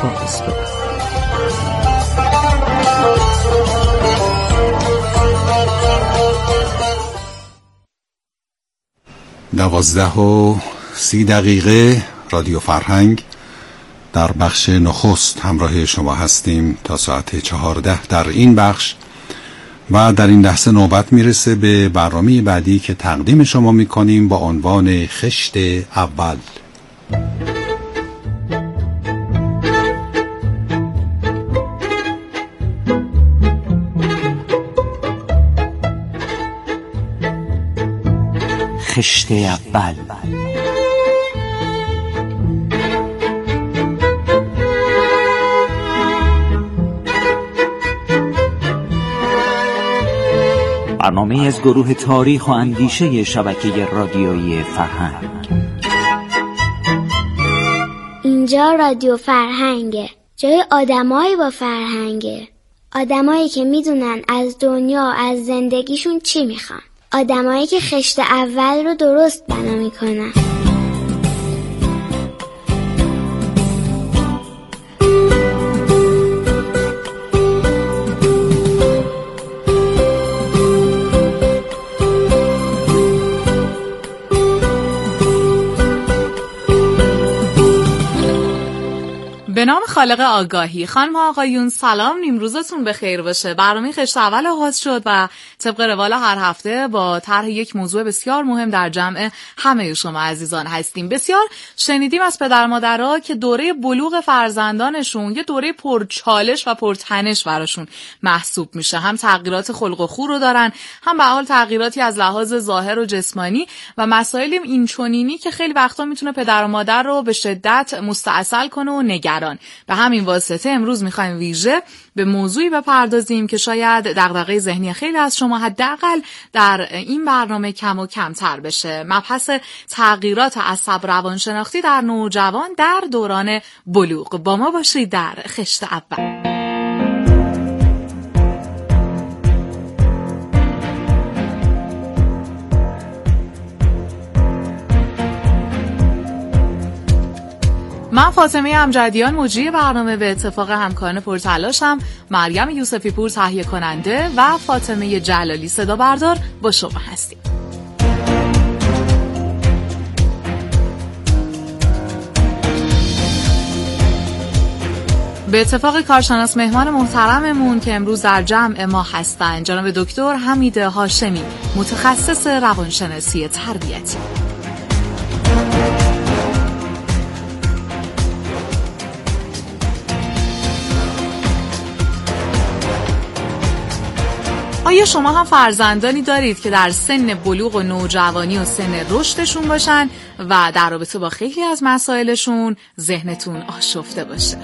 پادکست. 12:30 رادیو فرهنگ در بخش نخست همراه شما هستیم تا ساعت 14 در این بخش و در این لحظه نوبت میرسه به برنامه بعدی که تقدیم شما میکنیم با عنوان خشت اول. خشت اول. برنامه از گروه تاریخ و اندیشه شبکه رادیویی فرهنگ. اینجا رادیو فرهنگه، جای آدمایی با فرهنگه، آدمایی که میدونن از دنیا، از زندگیشون چی میخوان، آدمایی که خشت اول رو درست بنا میکنن. به نام خالق آگاهی. خانم ها آقایون سلام، نیمروزتون بخیر باشه. برنامه خشت اول آغاز شد و طبق روال هر هفته با طرح یک موضوع بسیار مهم در جمع همه شما عزیزان هستیم. بسیار شنیدیم از پدر مادرها که دوره بلوغ فرزندانشون یه دوره پرچالش و پرتنش براشون محسوب میشه. هم تغییرات خلق و خو رو دارن، هم به حال تغییراتی از لحاظ ظاهر و جسمانی و مسائل اینچنینی که خیلی وقتا میتونه پدر و مادر رو به شدت مستعسل کنه و نگران. به همین واسطه امروز میخوایم ویژه به موضوعی بپردازیم که شاید دغدغه ذهنی خیلی از شما حداقل در این برنامه کم و کمتر بشه. مبحث تغییرات عصب روانشناختی در نوجوان در دوران بلوغ. با ما باشید در خشت اول. من فاطمه امجدیان مجری برنامه به اتفاق همکاران پرتلاشم مریم یوسفی پور تهیه کننده و فاطمه جلالی صدا بردار با شما هستیم. به اتفاق کارشناس مهمان محترممون که امروز در جمع ما هستن جناب دکتر حمید هاشمی، متخصص روانشناسی تربیتی. آیا شما هم فرزندانی دارید که در سن بلوغ و نوجوانی و سن رشدشون باشن و در رابطه با خیلی از مسائلشون ذهنتون آشفته باشه؟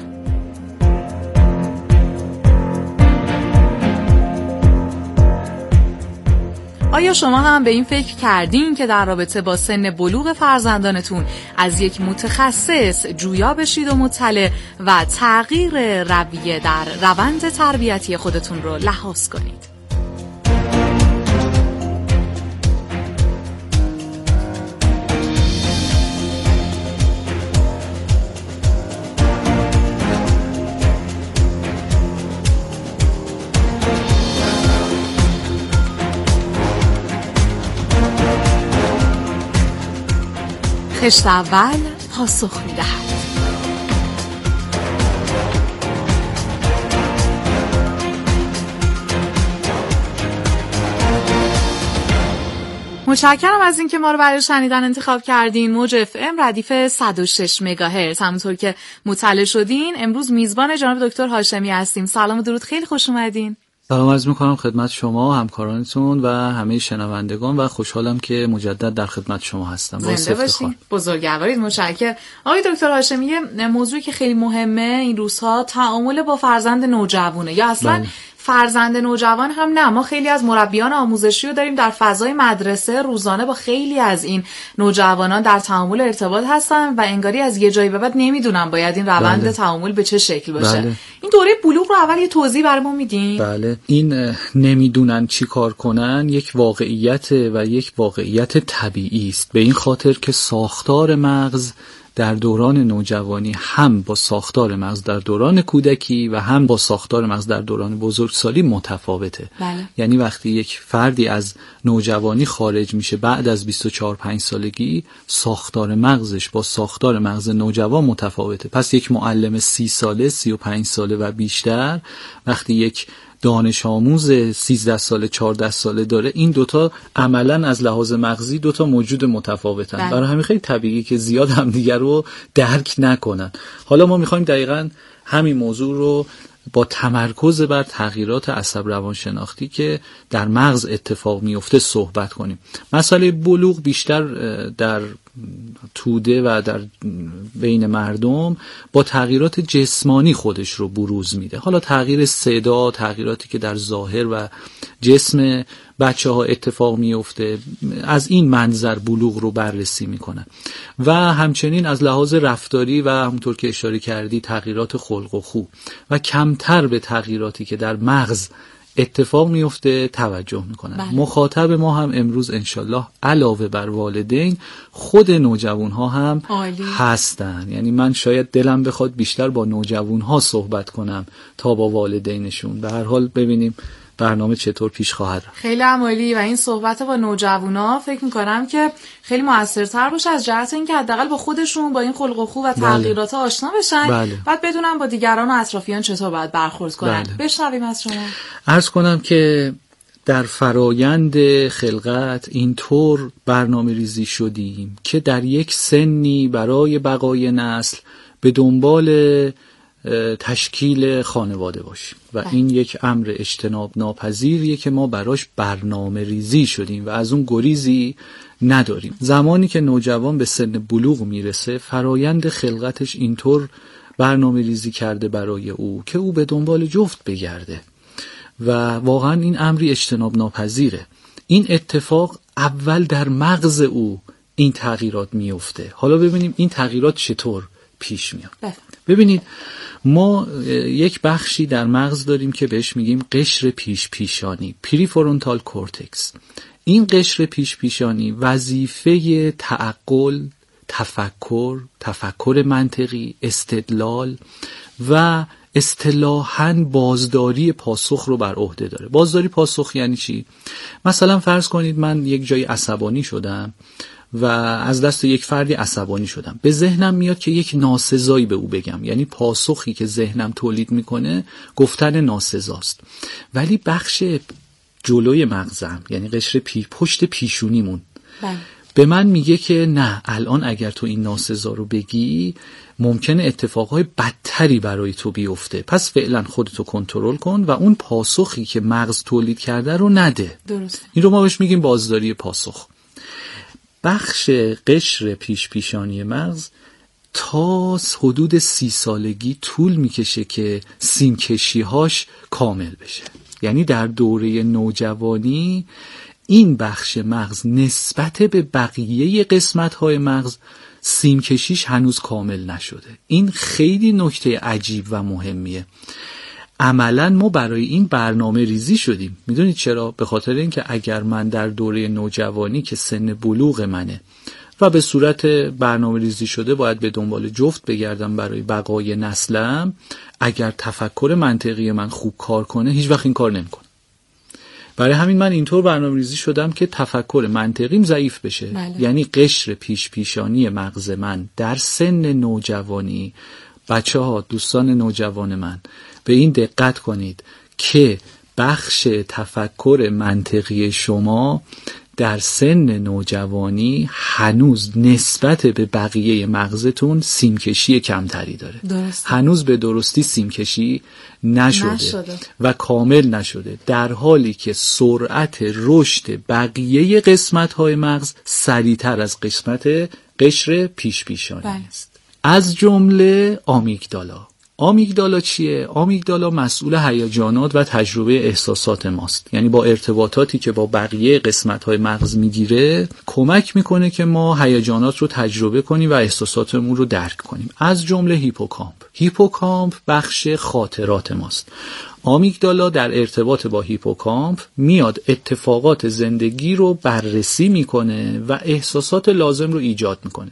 آیا شما هم به این فکر کردین که در رابطه با سن بلوغ فرزندانتون از یک متخصص جویا بشید و مطلع و تغییر رویه در روند تربیتی خودتون رو لحاظ کنید؟ خشت اول پاسخ می‌دهد. متشکرم از اینکه ما رو برای شنیدن انتخاب کردین. موج اف ام ردیف 106 مگاهرتز. همونطور که مطلع شدین امروز میزبان جناب دکتر هاشمی هستیم. سلام و درود، خیلی خوش اومدین. سلام عرض می‌کنم خدمت شما و همکارانتون و همه شنوندگان و خوشحالم که مجدد در خدمت شما هستم. زنده باشین. بزرگوارید. متشکرم. آقای دکتر هاشمی، موضوعی که خیلی مهمه این روزها تعامل با فرزند نوجوانه یا اصلا فرزند نوجوان هم نه. ما خیلی از مربیان آموزشی رو داریم در فضای مدرسه روزانه با خیلی از این نوجوانان در تعامل ارتباط هستن و انگاری از یه جایی به بعد نمیدونم باید این روند تعامل به چه شکل باشه. این دوره بلوغ رو اول یه توضیح برام میدین؟ بله، این نمیدونن چی کار کنن یک واقعیت و یک واقعیت طبیعی است، به این خاطر که ساختار مغز در دوران نوجوانی هم با ساختار مغز در دوران کودکی و هم با ساختار مغز در دوران بزرگسالی متفاوته. بله. یعنی وقتی یک فردی از نوجوانی خارج میشه بعد از 24-5 سالگی، ساختار مغزش با ساختار مغز نوجوان متفاوته. پس یک معلم 30 ساله، 35 ساله و بیشتر وقتی یک دانش آموز 13 ساله 14 ساله داره، این دوتا عملا از لحاظ مغزی دوتا موجود متفاوتن. برای همین خیلی طبیعیه که زیاد همدیگر رو درک نکنن. حالا ما میخوایم دقیقاً همین موضوع رو با تمرکز بر تغییرات عصب روانشناختی که در مغز اتفاق میفته صحبت کنیم. مسئله بلوغ بیشتر در توده و در بین مردم با تغییرات جسمانی خودش رو بروز میده. حالا تغییر صدا، تغییراتی که در ظاهر و جسم بچه ها اتفاق میفته، از این منظر بلوغ رو بررسی میکنن و همچنین از لحاظ رفتاری و همونطور که اشاره کردی تغییرات خلق و خو و کمتر به تغییراتی که در مغز اتفاق میفته توجه میکنن. بله. مخاطب ما هم امروز انشالله علاوه بر والدین خود نوجوان ها هم عالی هستن. یعنی من شاید دلم بخواد بیشتر با نوجوان ها صحبت کنم تا با والدینشون. به هر حال ببینیم برنامه چطور پیش خواهد رفت. خیلی عالی و این صحبت با نوجوانا فکر میکنم که خیلی موثرتر باشه از جهت اینکه حداقل با خودشون با این خلق و خو و تغییرات آشنا بشن. بله. بعد بدونن با دیگران و اطرافیان چطور باید برخورد کنن. بله. بشنویم از شما. عرض کنم که در فرایند خلقت اینطور برنامه ریزی شدیم که در یک سنی برای بقای نسل به دنبال تشکیل خانواده باشیم و این یک امر اجتناب ناپذیریه که ما براش برنامه ریزی شدیم و از اون گریزی نداریم. زمانی که نوجوان به سن بلوغ میرسه فرایند خلقتش اینطور برنامه ریزی کرده برای او که او به دنبال جفت بگرده و واقعا این امری اجتناب ناپذیره. این اتفاق اول در مغز او این تغییرات میفته. حالا ببینیم این تغییرات چطور پیش میاد. ببینید ما یک بخشی در مغز داریم که بهش میگیم قشر پیشانی پریفرونتال کورتکس. این قشر پیشانی وظیفه تعقل، تفکر منطقی، استدلال و اصطلاحاً بازداری پاسخ رو بر عهده داره. بازداری پاسخ یعنی چی؟ مثلا فرض کنید من یک جایی عصبانی شدم و از دست یک فردی عصبانی شدم، به ذهنم میاد که یک ناسزایی به او بگم، یعنی پاسخی که ذهنم تولید میکنه گفتن ناسزاست. ولی بخش جلوی مغزم یعنی قشر پشت پیشونیمون به من میگه که نه، الان اگر تو این ناسزا رو بگی ممکنه اتفاقهای بدتری برای تو بیفته، پس فعلا خودتو کنترل کن و اون پاسخی که مغز تولید کرده رو نده. درست. این رو ما بهش میگیم بازداری پاسخ. بخش قشر پیشانی مغز تا حدود 30 سالگی طول میکشه که سیمکشی‌هاش کامل بشه. یعنی در دوره نوجوانی این بخش مغز نسبت به بقیه قسمت‌های مغز سیمکشیش هنوز کامل نشده. این خیلی نکته عجیب و مهمیه. عملاً ما برای این برنامه ریزی شدیم. میدونید چرا؟ به خاطر اینکه اگر من در دوره نوجوانی که سن بلوغ منه و به صورت برنامه ریزی شده باید به دنبال جفت بگردم برای بقای نسلم، اگر تفکر منطقی من خوب کار کنه هیچ وقت این کار نمیکنه. برای همین من اینطور برنامه ریزی شدم که تفکر منطقیم ضعیف بشه. بله. یعنی قشر پیشانی مغز من در سن نوجوانی، بچه ها دوستان نوجوان من به این دقت کنید که بخش تفکر منطقی شما در سن نوجوانی هنوز نسبت به بقیه مغزتون سیمکشی کمتری داره. درست. هنوز به درستی سیمکشی نشده و کامل نشده، در حالی که سرعت رشد بقیه قسمت‌های مغز سریعتر از قسمت قشر پیشانی است. از جمله آمیگدالا. آمیگدالا چیه؟ آمیگدالا مسئول هیجانات و تجربه احساسات ماست. یعنی با ارتباطاتی که با بقیه قسمت‌های مغز میگیره کمک میکنه که ما هیجانات رو تجربه کنیم و احساساتمون رو درک کنیم. از جمله هیپوکامپ. هیپوکامپ بخش خاطرات ماست. آمیگدالا در ارتباط با هیپوکامپ میاد اتفاقات زندگی رو بررسی میکنه و احساسات لازم رو ایجاد میکنه.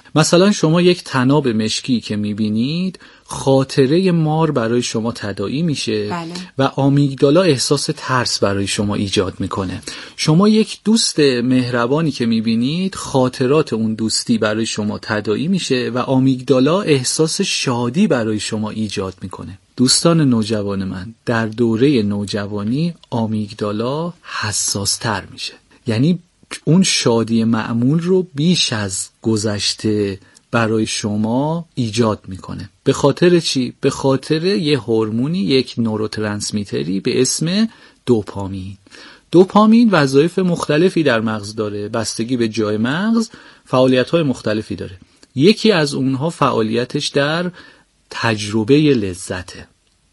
مثلا شما یک طناب مشکی که میبینید، خاطره مار برای شما تداعی میشه. بله. و آمیگدالا احساس ترس برای شما ایجاد میکنه. شما یک دوست مهربانی که میبینید، خاطرات اون دوستی برای شما تداعی میشه و آمیگدالا احساس شادی برای شما ایجاد میکنه. دوستان نوجوان من، در دوره نوجوانی آمیگدالا حساس تر میشه، یعنی اون شادی معمول رو بیش از گذشته برای شما ایجاد میکنه. به خاطر چی؟ به خاطر یه هورمونی، یک نوروترانسمیتری به اسم دوپامین. دوپامین وظایف مختلفی در مغز داره، بستگی به جای مغز فعالیت‌های مختلفی داره. یکی از اونها فعالیتش در تجربه لذته.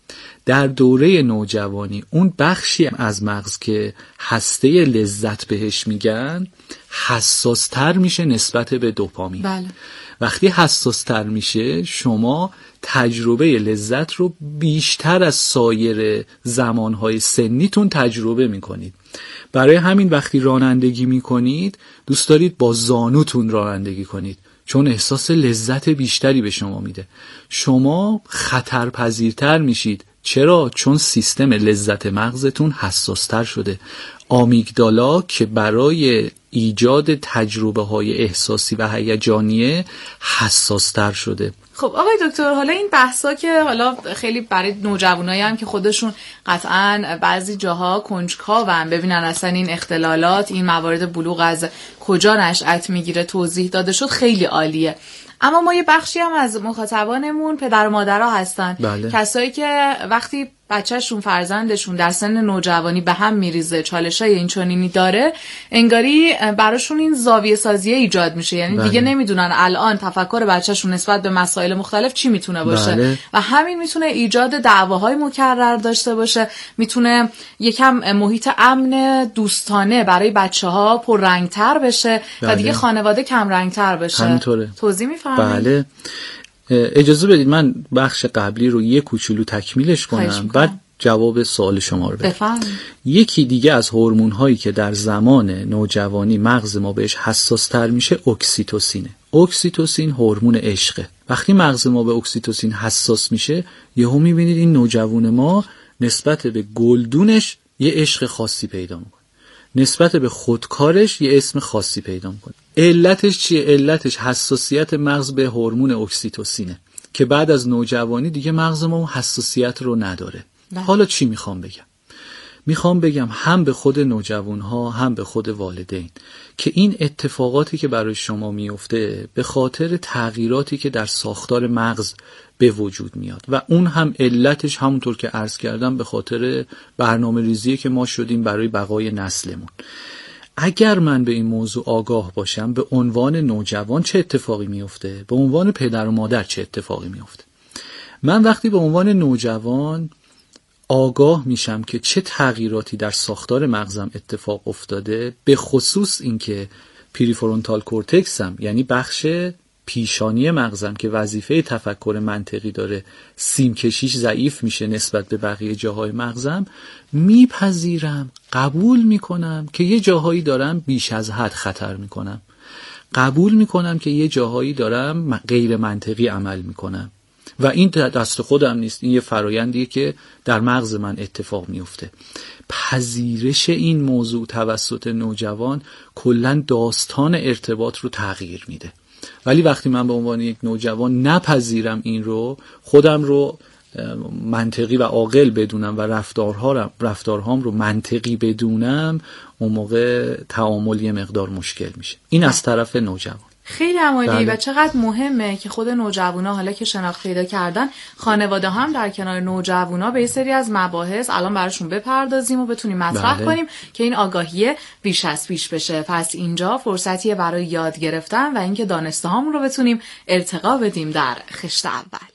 در دوره نوجوانی اون بخشی از مغز که هسته لذت بهش میگن حساستر میشه نسبت به دوپامین. بله. وقتی حساستر میشه، شما تجربه لذت رو بیشتر از سایر زمانهای سنیتون تجربه میکنید. برای همین وقتی رانندگی میکنید دوست دارید با زانوتون رانندگی کنید، چون احساس لذت بیشتری به شما میده. شما خطرپذیرتر میشید. چرا؟ چون سیستم لذت مغزتون حساستر شده. آمیگدالا که برای ایجاد تجربه های احساسی و هیجانیه حساستر شده. خب آقای دکتر، حالا این بحثا که حالا خیلی برای نوجوانایی هم که خودشون قطعاً بعضی جاها کنجکاون ببینن اصلا این اختلالات، این موارد بلوغ از کجا نشأت میگیره توضیح داده شد، خیلی عالیه. اما ما یه بخشی هم از مخاطبانمون پدر و مادرها هستن. بله. کسایی که وقتی بچهشون، فرزندشون در سن نوجوانی به هم میریزه، چالشای این چنینی داره، انگاری براشون این زاویه سازی ایجاد میشه. یعنی دیگه نمیدونن الان تفکر بچهشون نسبت به مسائل مختلف چی میتونه باشه. بله. و همین میتونه ایجاد دعواهای مکرر داشته باشه، میتونه یکم محیط امن دوستانه برای بچه‌ها پررنگ‌تر بشه. بله. و دیگه خانواده کم رنگ‌تر بشه. همینطوره. توضیح میفرمایید؟ بله. اجازه بدید من بخش قبلی رو یه کوچولو تکمیلش کنم، بعد جواب سوال شما رو بدم. بفرمایید. یکی دیگه از هورمون هایی که در زمان نوجوانی مغز ما بهش حساس تر میشه اکسیتوسینه. اکسیتوسین هورمون عشقه. وقتی مغز ما به اکسیتوسین حساس میشه، یهو میبینید این نوجوان ما نسبت به گلدونش یه عشق خاصی پیدا میکنه، نسبت به خودکارش یه اسم خاصی پیدا میکنه. علتش چیه؟ علتش حساسیت مغز به هورمون اکسیتوسینه که بعد از نوجوانی دیگه مغز ما اون حساسیت رو نداره. حالا چی میخوام بگم؟ میخوام بگم هم به خود نوجوانها هم به خود والدین که این اتفاقاتی که برای شما میفته به خاطر تغییراتی که در ساختار مغز به وجود میاد و اون هم علتش همونطور که عرض کردم به خاطر برنامه ریزی که ما شدیم برای بقای نسلمون. اگر من به این موضوع آگاه باشم، به عنوان نوجوان چه اتفاقی میفته؟ به عنوان پدر و مادر چه اتفاقی میفته؟ من وقتی به عنوان نوجوان آگاه میشم که چه تغییراتی در ساختار مغزم اتفاق افتاده، به خصوص اینکه پریفرونتال کورتکسم یعنی بخش پیشانی مغزم که وظیفه تفکر منطقی داره، سیم کشیش ضعیف میشه نسبت به بقیه جاهای مغزم، میپذیرم، قبول میکنم که یه جاهایی دارم بیش از حد خطر میکنم، قبول میکنم که یه جاهایی دارم غیر منطقی عمل میکنم و این دست خودم نیست، این یه فرایندیه که در مغز من اتفاق میفته. پذیرش این موضوع توسط نوجوان کلاً داستان ارتباط رو تغییر میده. ولی وقتی من به عنوان یک نوجوان نپذیرم این رو، خودم رو منطقی و عاقل بدونم و رفتارهام رو منطقی بدونم، اون موقع تعامل یه مقدار مشکل میشه. این از طرف نوجوان. خیلی عالی. بله. و چقدر مهمه که خود نوجوانا حالا که شناخت پیدا کردن، خانواده هم در کنار نوجوانا به یه سری از مباحث الان براشون بپردازیم و بتونیم مطرح بله. کنیم که این آگاهی بیش از پیش بشه. پس اینجا فرصتیه برای یاد گرفتن و اینکه دانسته هامون رو بتونیم ارتقا بدیم در خشت اول.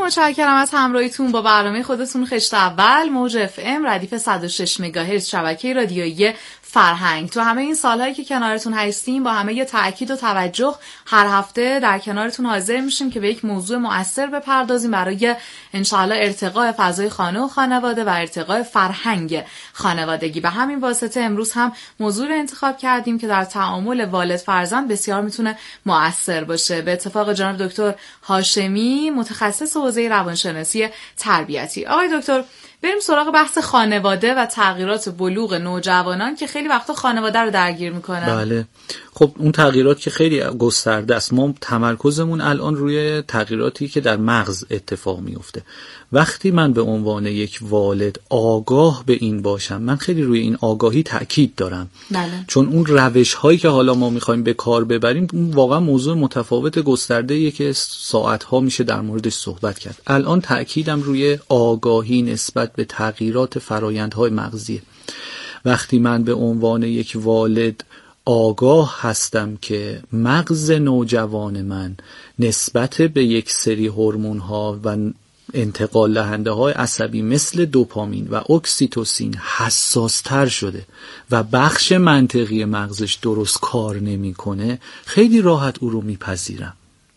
متشکرم از همراهیتون با برنامه خودتون خشت اول موج FM ردیف 106 مگاهرتز شبکه رادیویی فرهنگ. تو همه این سالهایی که کنارتون هستیم با همه تأکید و توجه هر هفته در کنارتون حاضر میشیم که به یک موضوع مؤثر بپردازیم برای انشاءالله ارتقاء فضای خانه و خانواده و ارتقاء فرهنگ خانوادگی. به همین واسطه امروز هم موضوع رو انتخاب کردیم که در تعامل والد فرزند بسیار میتونه مؤثر باشه. به اتفاق جناب دکتر هاشمی متخصص حوزه روانشناسی تربیتی. آقای دکتر، بریم سراغ بحث خانواده و تغییرات بلوغ نوجوانان که خیلی وقتا خانواده رو درگیر میکنن. بله، خب اون تغییرات که خیلی گسترده است. ما تمرکزمون الان روی تغییراتی که در مغز اتفاق میفته. وقتی من به عنوان یک والد آگاه به این باشم، من خیلی روی این آگاهی تأکید دارم. بله. چون اون روش هایی که حالا ما میخوایم به کار ببریم اون واقعا موضوع متفاوت گسترده‌ایه که ساعت ها میشه در موردش صحبت کرد. الان تأکیدم روی آگاهی نسبت به تغییرات فرآیندهای مغزیه. وقتی من به عنوان یک والد آگاه هستم که مغز نوجوان من نسبت به یک سری هورمون‌ها و انتقال دهنده های عصبی مثل دوپامین و اکسیتوسین حساس تر شده و بخش منطقی مغزش درست کار نمیکنه، خیلی راحت او رو میپذیرم،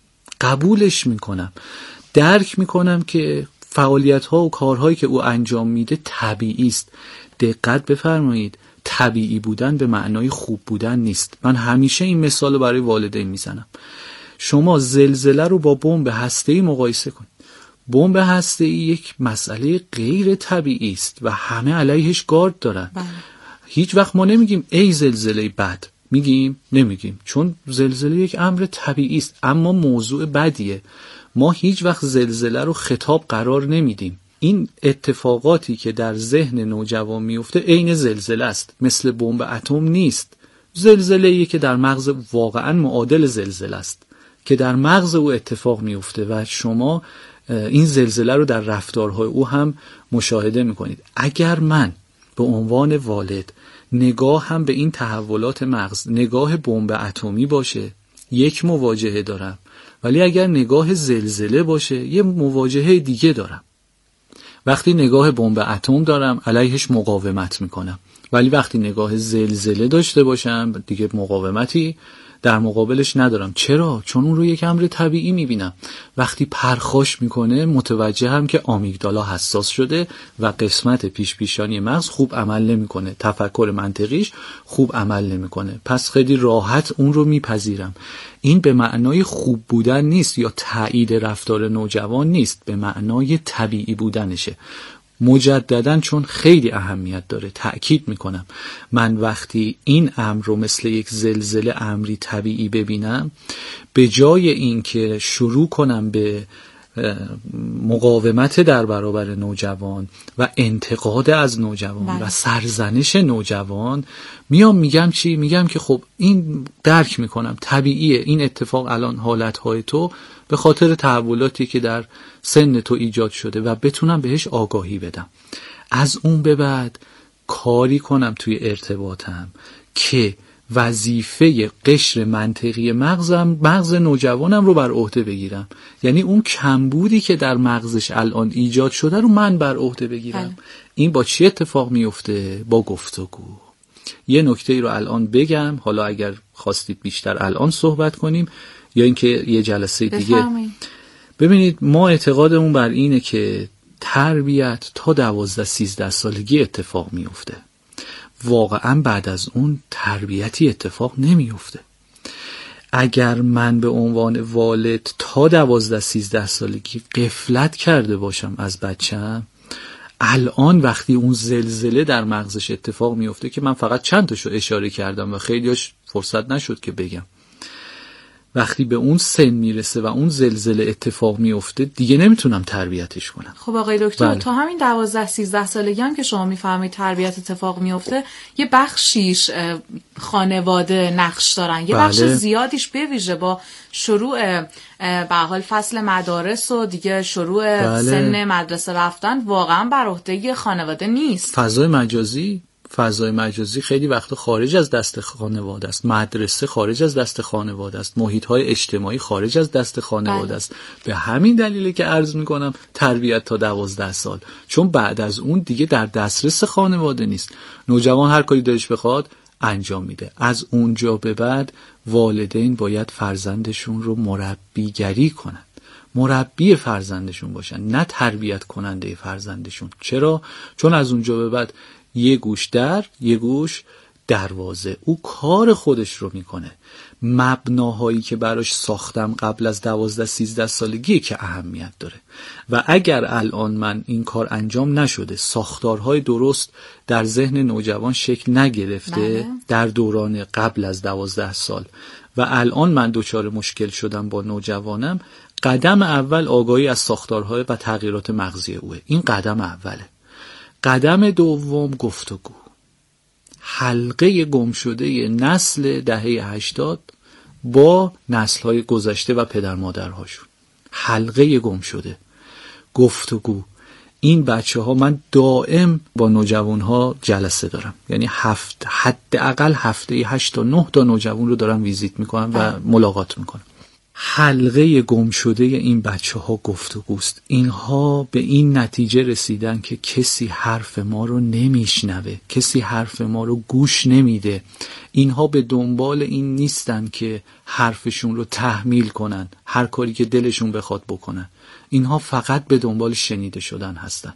قبولش میکنم، درک میکنم که فعالیت ها و کارهایی که او انجام میده طبیعی است. دقت بفرمایید، طبیعی بودن به معنای خوب بودن نیست. من همیشه این مثال رو برای والدین میزنم. شما زلزله رو با بمب هسته‌ای مقایسه کنید. بمب هسته‌ای یک مسئله غیر طبیعی است و همه علیهش گارد دارن. هیچ وقت ما نمیگیم ای زلزله بد، نمیگیم چون زلزله یک امر طبیعی است، اما موضوع بدیه. ما هیچ وقت زلزله رو خطاب قرار نمیدیم. این اتفاقاتی که در ذهن نوجوان میفته عین زلزله است، مثل بمب اتم نیست. زلزله‌ای که در مغز واقعا معادل زلزله است که در مغز او اتفاق میفته و شما این زلزله رو در رفتارهای او هم مشاهده میکنید. اگر من به عنوان والد نگاه هم به این تحولات مغز نگاه بمب اتمی باشه، یک مواجهه دارم، ولی اگر نگاه زلزله باشه یه مواجهه دیگه دارم. وقتی نگاه بمب اتم دارم علیهش مقاومت میکنم، ولی وقتی نگاه زلزله داشته باشم دیگه مقاومتی در مقابلش ندارم. چرا؟ چون اون رو یک امر طبیعی میبینم. وقتی پرخاش میکنه متوجهم که آمیگدالا حساس شده و قسمت پیشانی مغز خوب عمل نمیکنه، تفکر منطقیش خوب عمل نمیکنه، پس خیلی راحت اون رو میپذیرم. این به معنای خوب بودن نیست یا تایید رفتار نوجوان نیست، به معنای طبیعی بودنشه. مجدداً چون خیلی اهمیت داره تأکید میکنم، من وقتی این امر رو مثل یک زلزله امری طبیعی ببینم، به جای این که شروع کنم به مقاومت در برابر نوجوان و انتقاد از نوجوان و سرزنش نوجوان، میگم که خب این درک میکنم طبیعیه، این اتفاق الان حالتهای تو به خاطر تحولاتی که در سن تو ایجاد شده و بتونم بهش آگاهی بدم. از اون به بعد کاری کنم توی ارتباطم که وظیفه قشر منطقی مغز نوجوانم رو بر عهده بگیرم. یعنی اون کمبودی که در مغزش الان ایجاد شده رو من بر عهده بگیرم. این با چی اتفاق میفته؟ با گفتگو. یه نکته ای رو الان بگم، حالا اگر خواستید بیشتر الان صحبت کنیم یا اینکه یه جلسه دیگه. ببینید، ما اعتقادمون بر اینه که تربیت تا 12-13 سالگی اتفاق میفته. واقعا بعد از اون تربیتی اتفاق نمیفته. اگر من به عنوان والد تا 12-13 سالگی غفلت کرده باشم از بچه‌م، الان وقتی اون زلزله در مغزش اتفاق میفته که من فقط چند تاشو اشاره کردم و خیلیاش فرصت نشد که بگم، وقتی به اون سن میرسه و اون زلزله اتفاق میفته دیگه نمیتونم تربیتش کنم. خب آقای دکتر، تا همین 12-13 سالگی هم که شما میفهمید تربیت اتفاق میفته، یه بخشیش خانواده نقش دارن، یه بخش زیادیش به ویژه با شروع به حال فصل مدارس و دیگه شروع سن مدرسه رفتن واقعا بر عهده خانواده نیست. فضای مجازی خیلی وقتا خارج از دست خانواده است، مدرسه خارج از دست خانواده است، محیط‌های اجتماعی خارج از دست خانواده است. به همین دلیله که عرض می‌کنم تربیت تا 12 سال، چون بعد از اون دیگه در دسترس خانواده نیست. نوجوان هر کاری دلش بخواد انجام میده. از اونجا به بعد والدین باید فرزندشون رو مربیگری کنن، مربی فرزندشون باشن، نه تربیت کننده فرزندشون. چرا؟ چون از اونجا به بعد یه گوش در یه گوش دروازه، او کار خودش رو میکنه. مبناهایی که براش ساختم قبل از 12-13 سالگی که اهمیت داره و اگر الان من این کار انجام نشده، ساختارهای درست در ذهن نوجوان شکل نگرفته در دوران قبل از 12 سال و الان من دچار مشکل شدم با نوجوانم، قدم اول آگاهی از ساختارهای و تغییرات مغزی اوه. این قدم اوله. قدم دوم گفتگو. حلقه گم شده نسل دهه 80 با نسل‌های گذشته و پدر مادرهاشون، حلقه گم شده گفتگو. این بچه‌ها، من دائم با نوجوان‌ها جلسه دارم، یعنی حداقل هفته 8 تا 9 تا نوجوان رو دارم ویزیت میکنم و ملاقات میکنم. حلقه گم شده این بچه‌ها گفتگوست. اینها به این نتیجه رسیدن که کسی حرف ما رو نمیشنوه، کسی حرف ما رو گوش نمیده. اینها به دنبال این نیستن که حرفشون رو تحمیل کنن، هر کاری که دلشون بخواد بکنن. اینها فقط به دنبال شنیده شدن هستن.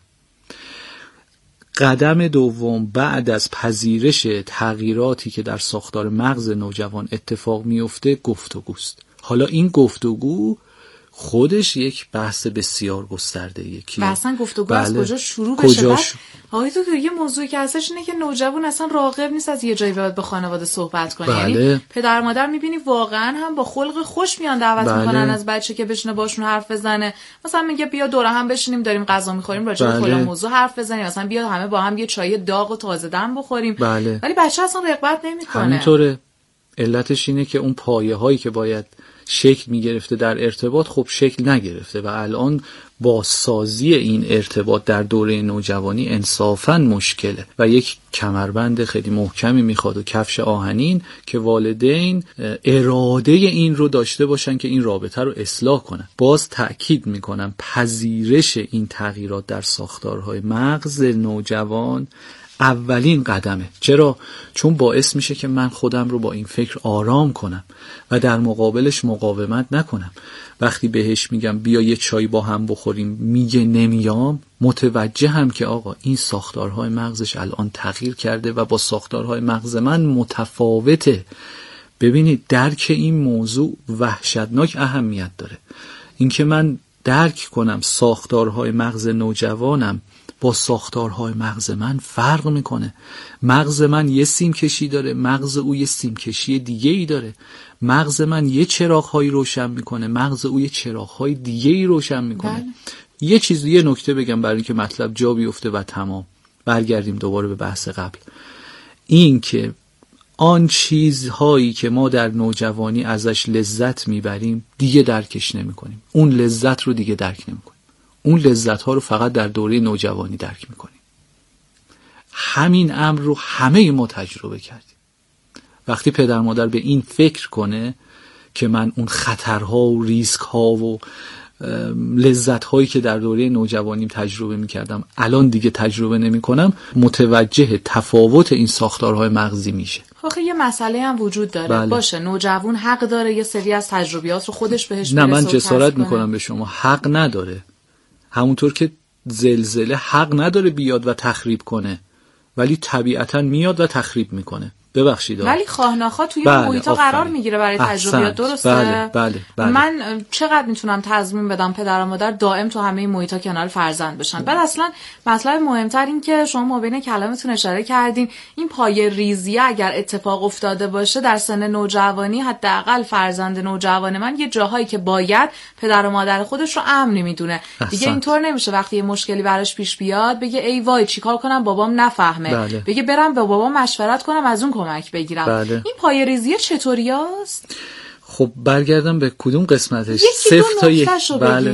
قدم دوم بعد از پذیرش تغییراتی که در ساختار مغز نوجوان اتفاق میفته گفتگوست. حالا این گفتگو خودش یک بحث بسیار گسترده‌ایه که اصلا گفتگو از کجا شروع بشه. آقای دکتر یه موضوعی که هستش اینه که نوجوان اصلا راغب نیست از یه جایی بعد به خانواده صحبت کنه. یعنی پدر مادر میبینی واقعا هم با خلق خوش میان دعوت میکنن از بچه که بشینه باشون حرف بزنه. مثلا میگه بیا دور هم بشینیم داریم غذا میخوریم راجع به فلان موضوع حرف بزنیم، مثلا بیا همه با هم یه چای داغ و تازه دم بخوریم. ولی بچه اصلا رغبت نمیکنه. همینطوره. علتش اینه که اون پایه‌هایی که باید شکل میگرفته در ارتباط خب شکل نگرفته و الان با سازی این ارتباط در دوره نوجوانی انصافاً مشکله و یک کمربند خیلی محکمی میخواد و کفش آهنین که والدین اراده این رو داشته باشن که این رابطه رو اصلاح کنن. باز تأکید میکنم پذیرش این تغییرات در ساختارهای مغز نوجوان اولین قدمه. چرا؟ چون باعث میشه که من خودم رو با این فکر آرام کنم و در مقابلش مقاومت نکنم. وقتی بهش میگم بیا یه چای با هم بخوریم میگه نمیام، متوجه هم که آقا این ساختارهای مغزش الان تغییر کرده و با ساختارهای مغز من متفاوته. ببینید درک این موضوع وحشتناک اهمیت داره. اینکه من درک کنم ساختارهای مغز نوجوانم با ساختارهای مغز من فرق میکنه. مغز من یه سیمکشی داره، مغز او یه سیمکشی دیگه ای داره. مغز من یه چراغ‌هایی روشن میکنه، مغز او یه چراغ‌های دیگه ای روشن میکنه. یه نکته بگم برای اینکه مطلب جا بیفته و تمام. برگردیم دوباره به بحث قبل. این که آن چیزهایی که ما در نوجوانی ازش لذت میبریم دیگه درکش نمیکنیم. اون لذت رو دیگه درک نمیکنیم. اون لذت ها رو فقط در دوره نوجوانی درک میکنیم. همین امر رو همه ما تجربه کردیم. وقتی پدر مادر به این فکر کنه که من اون خطرها و ریسک ها و لذت هایی که در دوره نوجوانیم تجربه میکردم الان دیگه تجربه نمی کنم، متوجه تفاوت این ساختارهای مغزی میشه. آخه یه مسئله هم وجود داره. باشه نوجوان حق داره یه سری از تجربیات رو خودش بهش برسه. نه من جسارت میکنم به شما حق نداره. همونطور که زلزله حق نداره بیاد و تخریب کنه ولی طبیعتا میاد و تخریب میکنه. ببخشید ولی خواهناخواه توی محیطا قرار میگیره برای تجربیات. درسته؟ بله. من چقدر میتونم تضمین بدم پدر و مادر دائم تو همه محیطا کنار فرزند بشن؟ بعد اصلا مطلب مهمتر این که شما مابین کلامتون اشاره کردین این پایه ریزی اگر اتفاق افتاده باشه در سن نوجوانی، حداقل فرزند نوجوان من یه جاهایی که باید پدر و مادر خودش رو امن میدونه. دیگه اینطور نمیشه وقتی یه مشکلی براش پیش بیاد بگه ای وای چیکار کنم بابام نفهمه. بگه برم با بابام مشورت کنم از اون کمک بگیرم. این پایه ریزی چطوریاست؟ خب برگردم به کدوم قسمتش؟ 0 تا 1.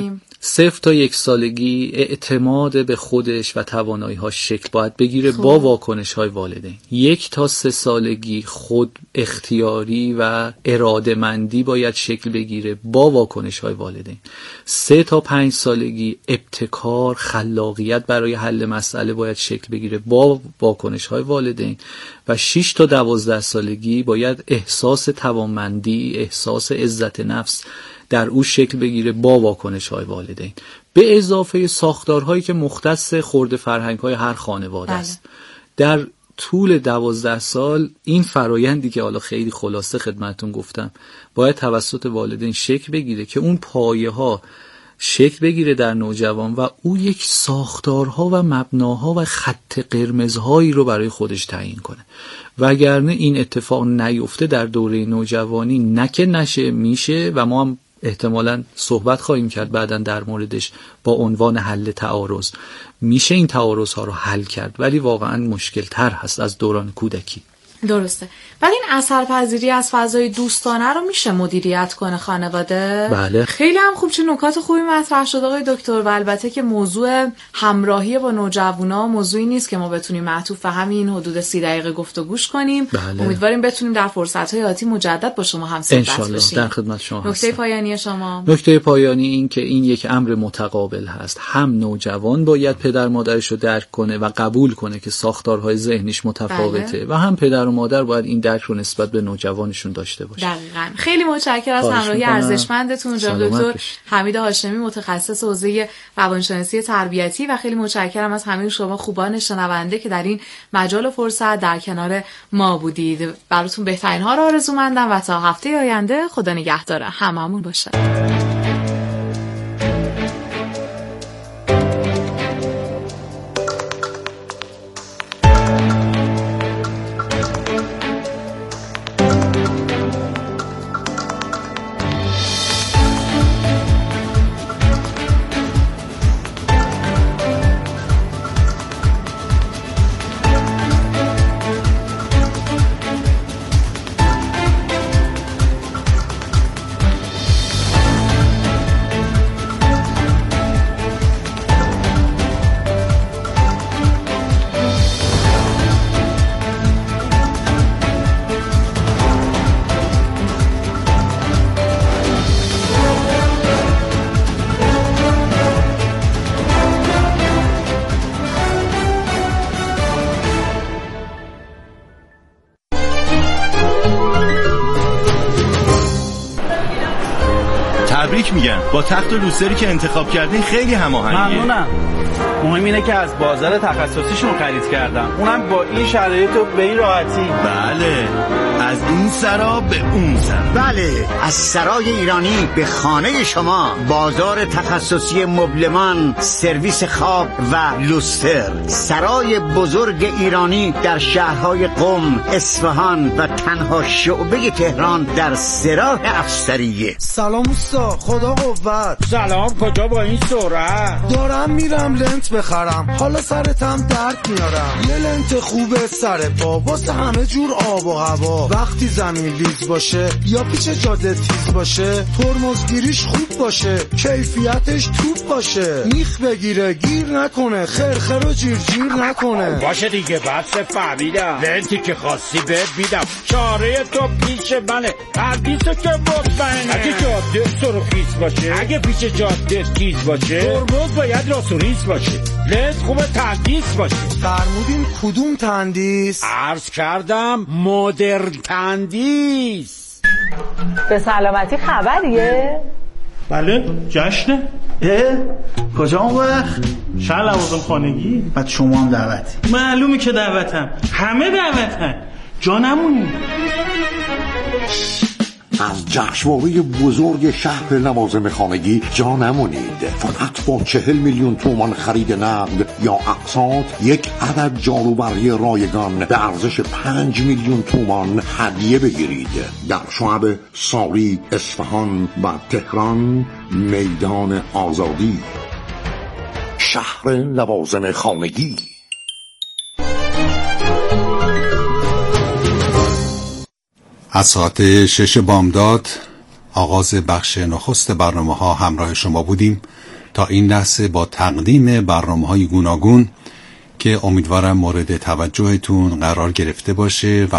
0 تا 1 سالگی اعتماد به خودش و توانایی‌هاش شکل باید بگیره با واکنش‌های والدین. 1 تا 3 سالگی خود اختیاری و اراده‌مندی باید شکل بگیره با واکنش‌های والدین. 3 تا 5 سالگی ابتکار، خلاقیت برای حل مسئله باید شکل بگیره با واکنش‌های والدین و 6 تا 12 سالگی باید احساس توانمندی، احساس عزت نفس در او شکل بگیره با واکنش‌های والدین، به اضافه ساختارهایی که مختص خرد فرهنگ‌های هر خانواده است. در طول 12 سال این فرایندی که حالا خیلی خلاصه خدمتتون گفتم باید توسط والدین شکل بگیره که اون پایه‌ها شکل بگیره در نوجوان و او یک ساختارها و مبناها و خط قرمزهایی رو برای خودش تعیین کنه. وگرنه این اتفاق نیفته در دوره نوجوانی نشه میشه و ما هم احتمالاً صحبت خواهیم کرد بعداً در موردش با عنوان حل تعارض. میشه این تعارض ها رو حل کرد ولی واقعاً مشکل تر هست از دوران کودکی. درسته. بعد این اثرپذیری از فضای دوستانه رو میشه مدیریت کنه خانواده؟ بله. خیلی هم خوب، چه نکات خوبی مطرح شد آقای دکتر. و البته که موضوع همراهی با نوجوانا موضوعی نیست که ما بتونیم معطوف همین حدود 30 دقیقه گفتگوش کنیم. بله. امیدواریم بتونیم در فرصت‌های آتی مجدد با شما هم صحبت بشیم. در خدمت شما هستم. نکته پایانی شما؟ نکته پایانی این که این یک امر متقابل هست. هم نوجوان باید پدر مادرش رو درک کنه و قبول کنه که ساختارهای ذهنیش متفاوته. بله. و هم پدر و مادر باید این درک رو نسبت به نوجوانشون داشته باشه. دقیقاً. خیلی متشکرم از همراهی ارزشمندتون جناب دکتر حمید هاشمی، متخصص حوزه روانشناسی تربیتی، و خیلی متشکرم از همه شما خوبان شنونده که در این مجال و فرصت در کنار ما بودید. براتون بهترین ها رو آرزومندم و تا هفته آینده خدا نگهدار هممون باشه. تبریک میگم، با تخت و لوستری که انتخاب کردین خیلی هماهنگه. ممنونم. مهم اینه که از بازار تخصصیشون خرید کردم، اونم با این شرایط و به این راحتی. بله، از این سرا به اون سرا. بله، از سرای ایرانی به خانه شما. بازار تخصصی مبلمان، سرویس خواب و لوستر. سرای بزرگ ایرانی در شهرهای قم، اصفهان و تنها شعبه تهران در سراح افسریه. سلام اوستا، خدا قوت. سلام، کجا با این سرعت؟ دارم میرم لنت بخرم، حالا سرتم درد میارم. یه لنت خوبه سر پا واسه همه جور آب و هوا. وقتی زمین لیز باشه یا پیچ جاده تیز باشه، ترمزگیریش خوب باشه، کیفیتش توپ باشه، میخ بگیره گیر نکنه، خرخر و جیر نکنه. باشه دیگه، بس فهمیدم. لنتی که خواستی بهت میدم، چاره تو پیش منه. پردیسو که مطمئنه. اگه جاده سرخیز باشه، اگه پیچ جاده تیز باشه، ترمز باید راسوریز باشه، لنت خوبه تندیس باشه. فرمودین کدوم تندیس؟ عرض کردم مدرن تندیس. به سلامتی خبریه؟ بله، جشنه. کجا اون وقت؟ شهر لوازم خانگی. بعد شما هم دعوتی؟ معلومه که دعوتم، همه دعوتن، جا نمونی. از جشنواره بزرگ شهر لوازم خانگی جا نمونید. فقط با 40 میلیون تومان خرید نقد یا اقساط یک عدد جاروبرقی رایگان به ارزش 5 میلیون تومان هدیه بگیرید. در شعب ساری، اصفهان و تهران، میدان آزادی. شهر لوازم خانگی. از ساعت 6 بامداد آغاز بخش نخست برنامه ها همراه شما بودیم. تا این لحظه با تقدیم برنامه‌های گوناگون که امیدوارم مورد توجهتون قرار گرفته باشه و